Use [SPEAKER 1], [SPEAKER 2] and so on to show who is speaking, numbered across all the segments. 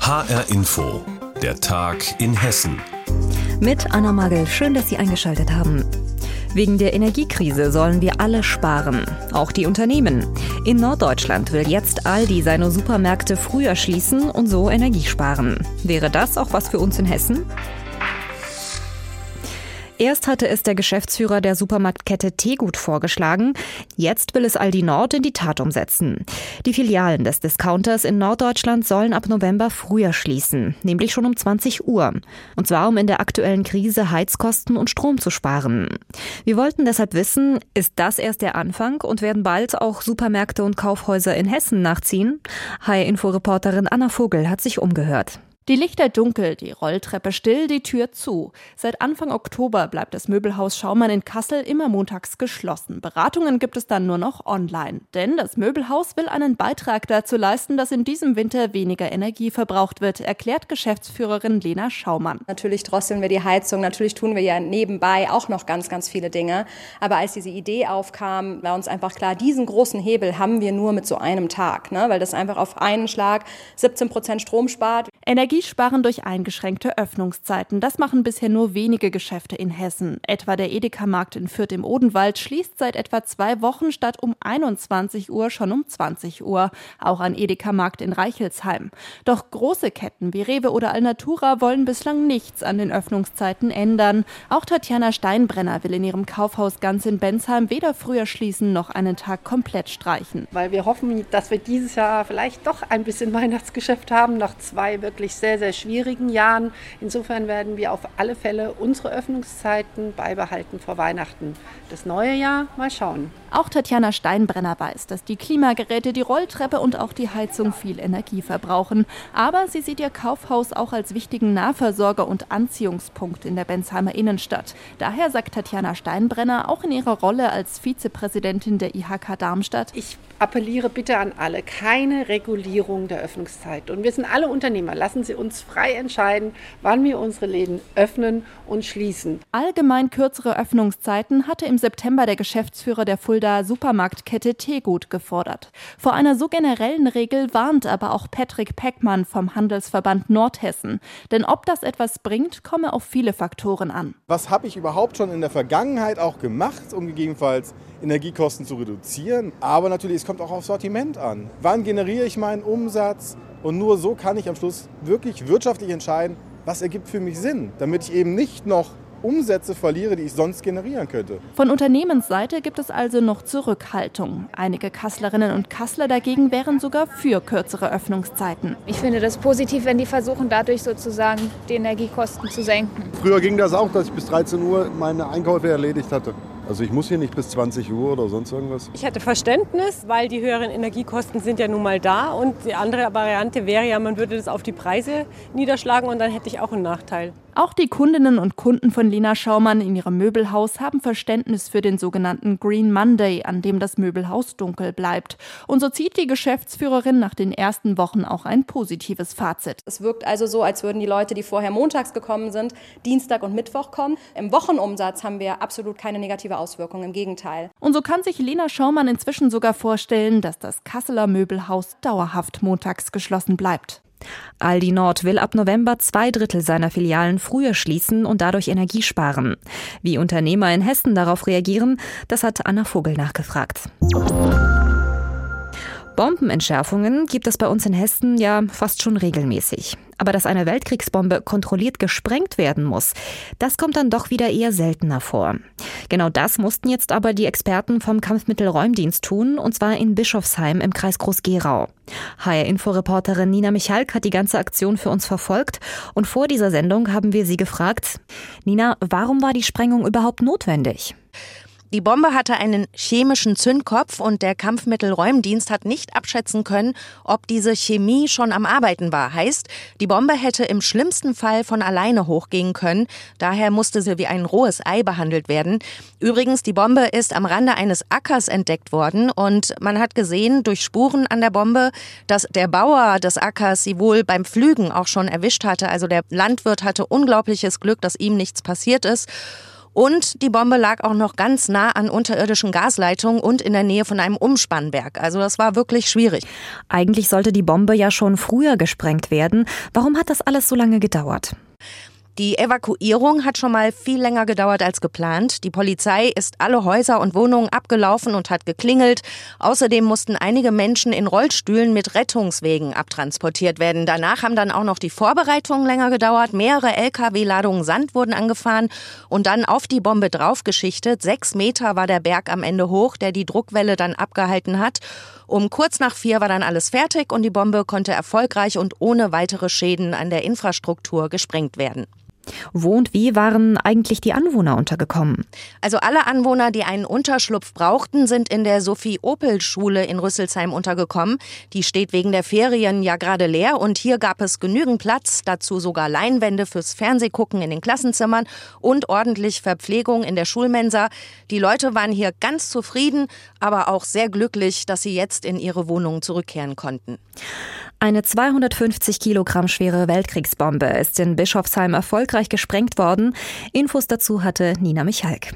[SPEAKER 1] HR Info, der Tag in Hessen.
[SPEAKER 2] Mit Anna Magel, schön, dass Sie eingeschaltet haben. Wegen der Energiekrise sollen wir alle sparen, auch die Unternehmen. In Norddeutschland will jetzt Aldi seine Supermärkte früher schließen und so Energie sparen. Wäre das auch was für uns in Hessen? Erst hatte es der Geschäftsführer der Supermarktkette Tegut vorgeschlagen, jetzt will es Aldi Nord in die Tat umsetzen. Die Filialen des Discounters in Norddeutschland sollen ab November früher schließen, nämlich schon um 20 Uhr. Und zwar, um in der aktuellen Krise Heizkosten und Strom zu sparen. Wir wollten deshalb wissen, ist das erst der Anfang und werden bald auch Supermärkte und Kaufhäuser in Hessen nachziehen? HR-Info-Reporterin Anna Vogel hat sich umgehört.
[SPEAKER 3] Die Lichter dunkel, die Rolltreppe still, die Tür zu. Seit Anfang Oktober bleibt das Möbelhaus Schaumann in Kassel immer montags geschlossen. Beratungen gibt es dann nur noch online. Denn das Möbelhaus will einen Beitrag dazu leisten, dass in diesem Winter weniger Energie verbraucht wird, erklärt Geschäftsführerin Lena Schaumann.
[SPEAKER 4] Natürlich drosseln wir die Heizung, natürlich tun wir ja nebenbei auch noch ganz, ganz viele Dinge. Aber als diese Idee aufkam, war uns einfach klar, diesen großen Hebel haben wir nur mit so einem Tag, weil das einfach auf einen Schlag 17% Strom spart.
[SPEAKER 3] Energiesparen durch eingeschränkte Öffnungszeiten. Das machen bisher nur wenige Geschäfte in Hessen. Etwa der Edeka-Markt in Fürth im Odenwald schließt seit etwa 2 Wochen statt um 21 Uhr schon um 20 Uhr. Auch ein Edeka-Markt in Reichelsheim. Doch große Ketten wie Rewe oder Alnatura wollen bislang nichts an den Öffnungszeiten ändern. Auch Tatjana Steinbrenner will in ihrem Kaufhaus ganz in Bensheim weder früher schließen noch einen Tag komplett streichen.
[SPEAKER 5] Weil wir hoffen, dass wir dieses Jahr vielleicht doch ein bisschen Weihnachtsgeschäft haben, nach 2 wirklich sehr, sehr schwierigen Jahren. Insofern werden wir auf alle Fälle unsere Öffnungszeiten beibehalten vor Weihnachten. Das neue Jahr, mal schauen.
[SPEAKER 3] Auch Tatjana Steinbrenner weiß, dass die Klimageräte, die Rolltreppe und auch die Heizung viel Energie verbrauchen. Aber sie sieht ihr Kaufhaus auch als wichtigen Nahversorger und Anziehungspunkt in der Bensheimer Innenstadt. Daher sagt Tatjana Steinbrenner auch in ihrer Rolle als Vizepräsidentin der IHK Darmstadt:
[SPEAKER 5] Ich appelliere bitte an alle, keine Regulierung der Öffnungszeit. Und wir sind alle Unternehmer. Lassen Sie uns frei entscheiden, wann wir unsere Läden öffnen und schließen.
[SPEAKER 3] Allgemein kürzere Öffnungszeiten hatte im September der Geschäftsführer der Fuldaer Supermarktkette Tegut gefordert. Vor einer so generellen Regel warnt aber auch Patrick Peckmann vom Handelsverband Nordhessen. Denn ob das etwas bringt, komme auf viele Faktoren an.
[SPEAKER 6] Was habe ich überhaupt schon in der Vergangenheit auch gemacht, um gegebenenfalls Energiekosten zu reduzieren? Aber natürlich, es kommt auch aufs Sortiment an. Wann generiere ich meinen Umsatz? Und nur so kann ich am Schluss wirklich wirtschaftlich entscheiden, was ergibt für mich Sinn, damit ich eben nicht noch Umsätze verliere, die ich sonst generieren könnte.
[SPEAKER 3] Von Unternehmensseite gibt es also noch Zurückhaltung. Einige Kasslerinnen und Kassler dagegen wären sogar für kürzere Öffnungszeiten.
[SPEAKER 7] Ich finde das positiv, wenn die versuchen, dadurch sozusagen die Energiekosten zu senken.
[SPEAKER 8] Früher ging das auch, dass ich bis 13 Uhr meine Einkäufe erledigt hatte. Also ich muss hier nicht bis 20 Uhr oder sonst irgendwas.
[SPEAKER 9] Ich hatte Verständnis, weil die höheren Energiekosten sind ja nun mal da. Und die andere Variante wäre ja, man würde das auf die Preise niederschlagen und dann hätte ich auch einen Nachteil.
[SPEAKER 3] Auch die Kundinnen und Kunden von Lena Schaumann in ihrem Möbelhaus haben Verständnis für den sogenannten Green Monday, an dem das Möbelhaus dunkel bleibt. Und so zieht die Geschäftsführerin nach den ersten Wochen auch ein positives Fazit.
[SPEAKER 4] Es wirkt also so, als würden die Leute, die vorher montags gekommen sind, Dienstag und Mittwoch kommen. Im Wochenumsatz haben wir absolut keine negative Auswirkung, im Gegenteil.
[SPEAKER 3] Und so kann sich Lena Schaumann inzwischen sogar vorstellen, dass das Kasseler Möbelhaus dauerhaft montags geschlossen bleibt.
[SPEAKER 2] Aldi Nord will ab November 2/3 seiner Filialen früher schließen und dadurch Energie sparen. Wie Unternehmer in Hessen darauf reagieren, das hat Anna Vogel nachgefragt. Bombenentschärfungen gibt es bei uns in Hessen ja fast schon regelmäßig. Aber dass eine Weltkriegsbombe kontrolliert gesprengt werden muss, das kommt dann doch wieder eher seltener vor. Genau das mussten jetzt aber die Experten vom Kampfmittelräumdienst tun, und zwar in Bischofsheim im Kreis Groß-Gerau. HR-Info-Reporterin Nina Michalk hat die ganze Aktion für uns verfolgt und vor dieser Sendung haben wir sie gefragt: Nina, warum war die Sprengung überhaupt notwendig?
[SPEAKER 10] Die Bombe hatte einen chemischen Zündkopf und der Kampfmittelräumdienst hat nicht abschätzen können, ob diese Chemie schon am Arbeiten war. Heißt, die Bombe hätte im schlimmsten Fall von alleine hochgehen können. Daher musste sie wie ein rohes Ei behandelt werden. Übrigens, die Bombe ist am Rande eines Ackers entdeckt worden und man hat gesehen durch Spuren an der Bombe, dass der Bauer des Ackers sie wohl beim Pflügen auch schon erwischt hatte. Also der Landwirt hatte unglaubliches Glück, dass ihm nichts passiert ist. Und die Bombe lag auch noch ganz nah an unterirdischen Gasleitungen und in der Nähe von einem Umspannwerk. Also das war wirklich schwierig.
[SPEAKER 2] Eigentlich sollte die Bombe ja schon früher gesprengt werden. Warum hat das alles so lange gedauert?
[SPEAKER 10] Die Evakuierung hat schon mal viel länger gedauert als geplant. Die Polizei ist alle Häuser und Wohnungen abgelaufen und hat geklingelt. Außerdem mussten einige Menschen in Rollstühlen mit Rettungswegen abtransportiert werden. Danach haben dann auch noch die Vorbereitungen länger gedauert. Mehrere LKW-Ladungen Sand wurden angefahren und dann auf die Bombe draufgeschichtet. 6 Meter war der Berg am Ende hoch, der die Druckwelle dann abgehalten hat. Um kurz nach 4 war dann alles fertig und die Bombe konnte erfolgreich und ohne weitere Schäden an der Infrastruktur gesprengt werden.
[SPEAKER 2] Wo und wie waren eigentlich die Anwohner untergekommen?
[SPEAKER 10] Also alle Anwohner, die einen Unterschlupf brauchten, sind in der Sophie-Opel-Schule in Rüsselsheim untergekommen. Die steht wegen der Ferien ja gerade leer und hier gab es genügend Platz, dazu sogar Leinwände fürs Fernsehgucken in den Klassenzimmern und ordentlich Verpflegung in der Schulmensa. Die Leute waren hier ganz zufrieden, aber auch sehr glücklich, dass sie jetzt in ihre Wohnungen zurückkehren konnten.
[SPEAKER 2] Eine 250 Kilogramm schwere Weltkriegsbombe ist in Bischofsheim erfolgreich gesprengt worden. Infos dazu hatte Nina Michalk.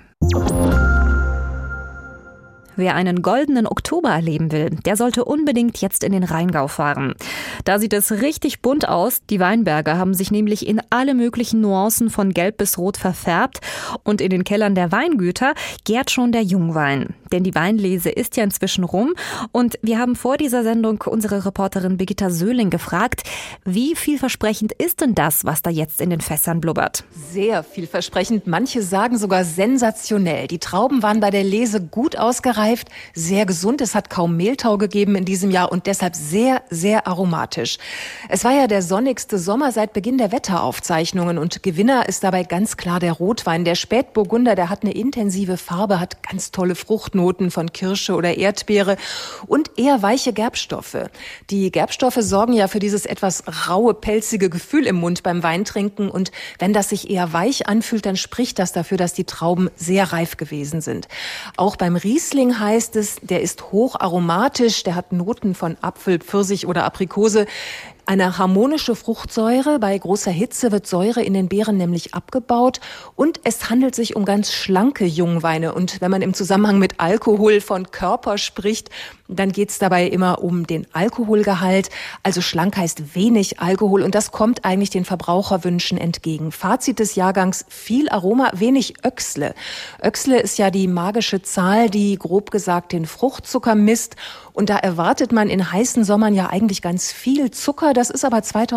[SPEAKER 2] Wer einen goldenen Oktober erleben will, der sollte unbedingt jetzt in den Rheingau fahren. Da sieht es richtig bunt aus. Die Weinberge haben sich nämlich in alle möglichen Nuancen von gelb bis rot verfärbt. Und in den Kellern der Weingüter gärt schon der Jungwein. Denn die Weinlese ist ja inzwischen rum. Und wir haben vor dieser Sendung unsere Reporterin Birgitta Söhling gefragt, wie vielversprechend ist denn das, was da jetzt in den Fässern blubbert?
[SPEAKER 11] Sehr vielversprechend. Manche sagen sogar sensationell. Die Trauben waren bei der Lese gut ausgereift, sehr gesund. Es hat kaum Mehltau gegeben in diesem Jahr und deshalb sehr, sehr aromatisch. Es war ja der sonnigste Sommer seit Beginn der Wetteraufzeichnungen und Gewinner ist dabei ganz klar der Rotwein. Der Spätburgunder, der hat eine intensive Farbe, hat ganz tolle Fruchtnoten von Kirsche oder Erdbeere und eher weiche Gerbstoffe. Die Gerbstoffe sorgen ja für dieses etwas raue, pelzige Gefühl im Mund beim Weintrinken und wenn das sich eher weich anfühlt, dann spricht das dafür, dass die Trauben sehr reif gewesen sind. Auch beim Riesling heißt es, der ist hoch aromatisch, der hat Noten von Apfel, Pfirsich oder Aprikose. Eine harmonische Fruchtsäure. Bei großer Hitze wird Säure in den Beeren nämlich abgebaut. Und es handelt sich um ganz schlanke Jungweine. Und wenn man im Zusammenhang mit Alkohol von Körper spricht, dann geht es dabei immer um den Alkoholgehalt. Also schlank heißt wenig Alkohol. Und das kommt eigentlich den Verbraucherwünschen entgegen. Fazit des Jahrgangs: viel Aroma, wenig Öchsle. Öchsle ist ja die magische Zahl, die grob gesagt den Fruchtzucker misst. Und da erwartet man in heißen Sommern ja eigentlich ganz viel Zucker. Das ist aber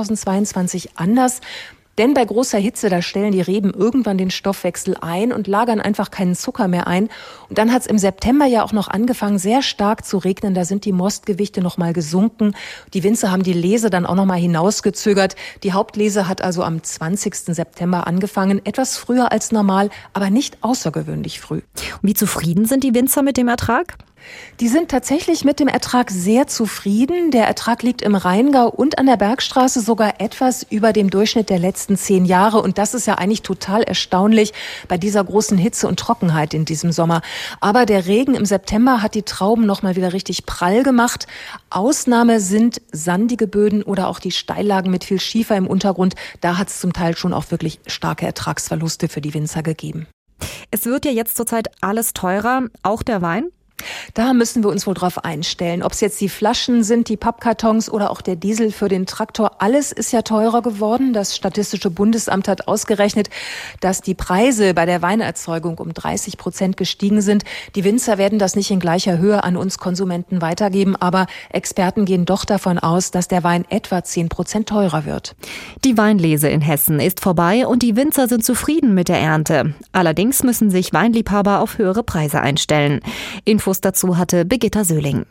[SPEAKER 11] 2022 anders. Denn bei großer Hitze, da stellen die Reben irgendwann den Stoffwechsel ein und lagern einfach keinen Zucker mehr ein. Und dann hat es im September ja auch noch angefangen, sehr stark zu regnen. Da sind die Mostgewichte noch mal gesunken. Die Winzer haben die Lese dann auch noch mal hinausgezögert. Die Hauptlese hat also am 20. September angefangen. Etwas früher als normal, aber nicht außergewöhnlich früh.
[SPEAKER 2] Wie zufrieden sind die Winzer mit dem Ertrag?
[SPEAKER 11] Die sind tatsächlich mit dem Ertrag sehr zufrieden. Der Ertrag liegt im Rheingau und an der Bergstraße sogar etwas über dem Durchschnitt der letzten 10 Jahre. Und das ist ja eigentlich total erstaunlich bei dieser großen Hitze und Trockenheit in diesem Sommer. Aber der Regen im September hat die Trauben noch mal wieder richtig prall gemacht. Ausnahme sind sandige Böden oder auch die Steillagen mit viel Schiefer im Untergrund. Da hat es zum Teil schon auch wirklich starke Ertragsverluste für die Winzer gegeben.
[SPEAKER 2] Es wird ja jetzt zurzeit alles teurer, auch der Wein?
[SPEAKER 11] Da müssen wir uns wohl drauf einstellen. Ob es jetzt die Flaschen sind, die Pappkartons oder auch der Diesel für den Traktor, alles ist ja teurer geworden. Das Statistische Bundesamt hat ausgerechnet, dass die Preise bei der Weinerzeugung um 30% gestiegen sind. Die Winzer werden das nicht in gleicher Höhe an uns Konsumenten weitergeben, aber Experten gehen doch davon aus, dass der Wein etwa 10% teurer wird.
[SPEAKER 2] Die Weinlese in Hessen ist vorbei und die Winzer sind zufrieden mit der Ernte. Allerdings müssen sich Weinliebhaber auf höhere Preise einstellen. Infos dazu hatte Birgitta Söhling.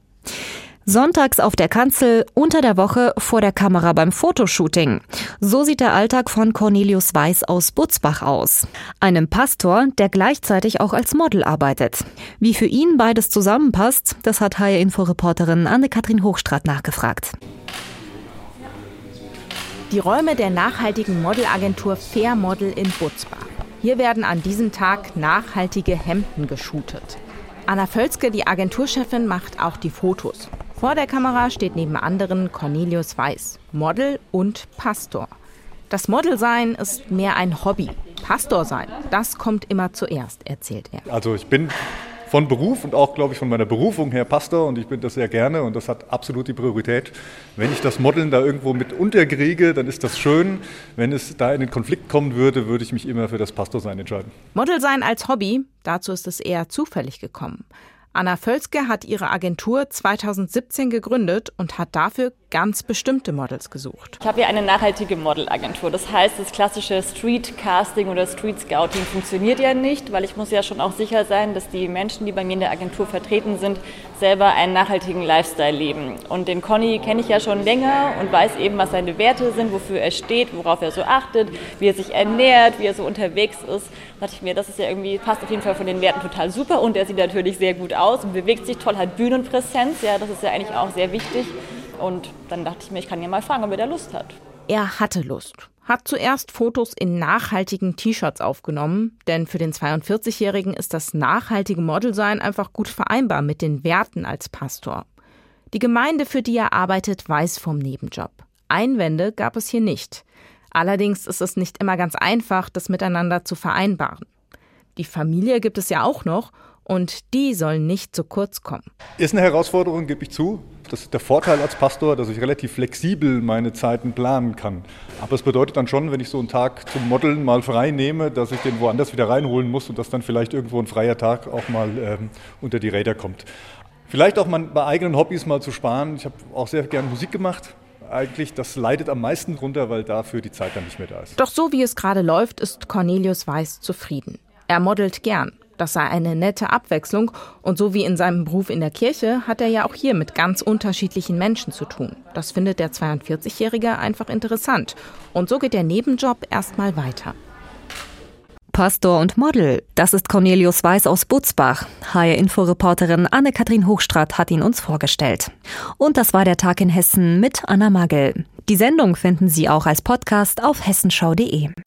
[SPEAKER 2] Sonntags auf der Kanzel, unter der Woche vor der Kamera beim Fotoshooting. So sieht der Alltag von Cornelius Weiß aus Butzbach aus. Einem Pastor, der gleichzeitig auch als Model arbeitet. Wie für ihn beides zusammenpasst, das hat HR-Info-Reporterin Anne-Kathrin Hochstrat nachgefragt.
[SPEAKER 12] Die Räume der nachhaltigen Modelagentur Fair Model in Butzbach. Hier werden an diesem Tag nachhaltige Hemden geshootet. Anna Völzke, die Agenturchefin, macht auch die Fotos. Vor der Kamera steht neben anderen Cornelius Weiß, Model und Pastor. Das Modelsein ist mehr ein Hobby. Pastor sein, das kommt immer zuerst, erzählt er.
[SPEAKER 13] Also ich bin von Beruf und auch, glaube ich, von meiner Berufung her Pastor und ich bin das sehr gerne und das hat absolut die Priorität. Wenn ich das Modeln da irgendwo mit unterkriege, dann ist das schön. Wenn es da in den Konflikt kommen würde, würde ich mich immer für das Pastorsein entscheiden.
[SPEAKER 12] Model sein als Hobby, dazu ist es eher zufällig gekommen. Anna Völzke hat ihre Agentur 2017 gegründet und hat dafür ganz bestimmte Models gesucht.
[SPEAKER 14] Ich habe ja eine nachhaltige Modelagentur. Das heißt, das klassische Street-Casting oder Street-Scouting funktioniert ja nicht, weil ich muss ja schon auch sicher sein, dass die Menschen, die bei mir in der Agentur vertreten sind, selber einen nachhaltigen Lifestyle leben. Und den Conny kenne ich ja schon länger und weiß eben, was seine Werte sind, wofür er steht, worauf er so achtet, wie er sich ernährt, wie er so unterwegs ist. Da dachte ich mir, das ist ja irgendwie, passt auf jeden Fall von den Werten total super und er sieht natürlich sehr gut aus und bewegt sich toll, hat Bühnenpräsenz, ja, das ist ja eigentlich auch sehr wichtig. Und dann dachte ich mir, ich kann ja mal fragen, ob er da Lust hat.
[SPEAKER 12] Er hatte Lust. Hat zuerst Fotos in nachhaltigen T-Shirts aufgenommen, denn für den 42-Jährigen ist das nachhaltige Modelsein einfach gut vereinbar mit den Werten als Pastor. Die Gemeinde, für die er arbeitet, weiß vom Nebenjob. Einwände gab es hier nicht. Allerdings ist es nicht immer ganz einfach, das miteinander zu vereinbaren. Die Familie gibt es ja auch noch und die soll nicht zu kurz kommen.
[SPEAKER 13] Ist eine Herausforderung, gebe ich zu. Das ist der Vorteil als Pastor, dass ich relativ flexibel meine Zeiten planen kann. Aber es bedeutet dann schon, wenn ich so einen Tag zum Modeln mal frei nehme, dass ich den woanders wieder reinholen muss und dass dann vielleicht irgendwo ein freier Tag auch mal unter die Räder kommt. Vielleicht auch mal bei eigenen Hobbys mal zu sparen. Ich habe auch sehr gerne Musik gemacht. Eigentlich, das leidet am meisten drunter, weil dafür die Zeit dann nicht mehr da ist.
[SPEAKER 12] Doch so wie es gerade läuft, ist Cornelius Weiß zufrieden. Er modelt gern. Das sei eine nette Abwechslung. Und so wie in seinem Beruf in der Kirche hat er ja auch hier mit ganz unterschiedlichen Menschen zu tun. Das findet der 42-Jährige einfach interessant. Und so geht der Nebenjob erstmal weiter.
[SPEAKER 2] Pastor und Model, das ist Cornelius Weiß aus Butzbach. HR-Info-Reporterin Anne-Kathrin Hochstraat hat ihn uns vorgestellt. Und das war der Tag in Hessen mit Anna Magel. Die Sendung finden Sie auch als Podcast auf hessenschau.de.